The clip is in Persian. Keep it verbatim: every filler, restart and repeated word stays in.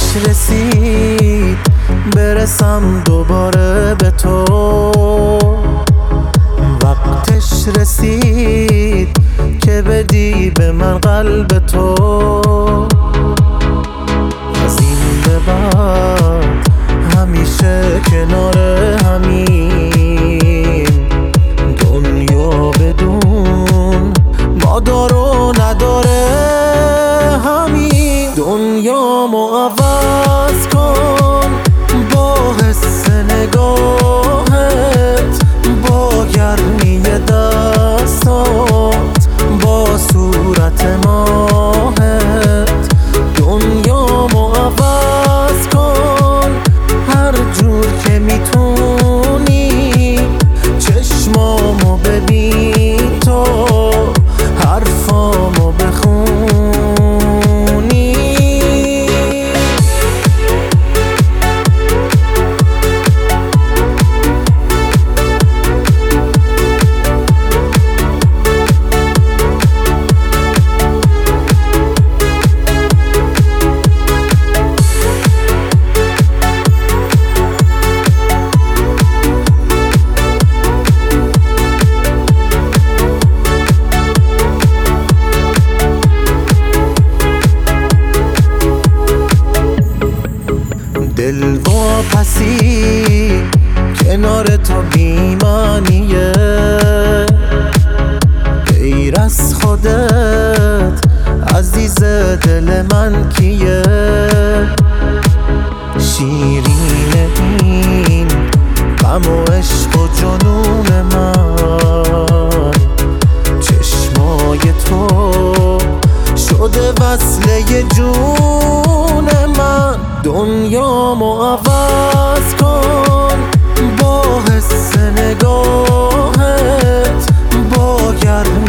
رسید برسم دوباره به تو، وقتش رسید که بدی به من قلب تو. از این به بعد همیشه کنار همین، دنیا بدون ما دار و نداره همین. دنیامو عوض کن با حس نگاهت، با گرمی دستات، با صورت ماهت. دنیامو عوض کن هر جور که میتونی، چشمامو ببین تو حرفامو بخونی. دل واپسی کنار تو بیمانیه، غیر از خودت عزیز دل من کیه؟ شیرین این غم و عشق و جنون من، چشمای تو شده وصله جون من. دنیامو عوض کن با حس نگاهت، با گرمی